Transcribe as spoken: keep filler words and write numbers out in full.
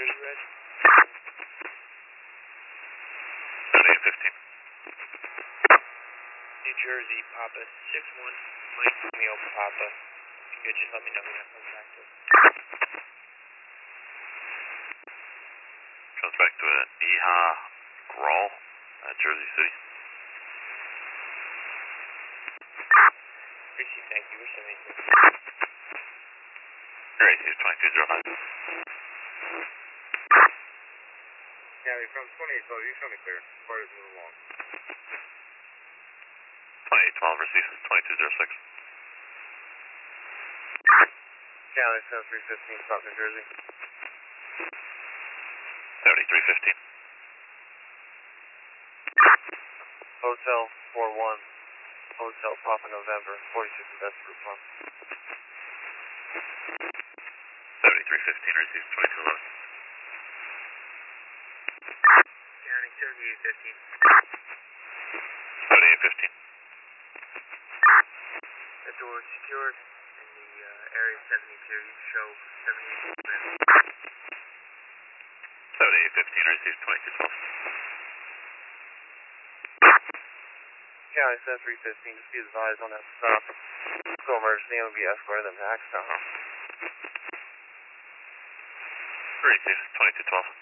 Jersey Red. seventy-eight fifteen. New Jersey, Papa six one, Mike Romeo Papa. If you could just let me know when that comes back to us. Comes back to an Neha Grawl at Jersey City. Appreciate thank you. We're seventy-two. Great, he's twenty-two zero nine. County from twenty-eight twelve, you show me clear. Before it's moving along. twenty-eight twelve, receive twenty-two zero six. County seven three fifteen, South New Jersey. seventy-three fifteen. Hotel four one, Hotel Papa November, forty-six Best Group one. seventy-three fifteen, receive twenty-two eleven. County seventy-eight fifteen. seventy-eight fifteen. The door is secured in the uh, area seventy-two. You show seventy-eight. seventy-eight fifteen, receive twenty-two twelve. County seven three fifteen, just be advised on that stop. Go emergency, and will be escorted them to Axtown. Receive twenty-two twelve.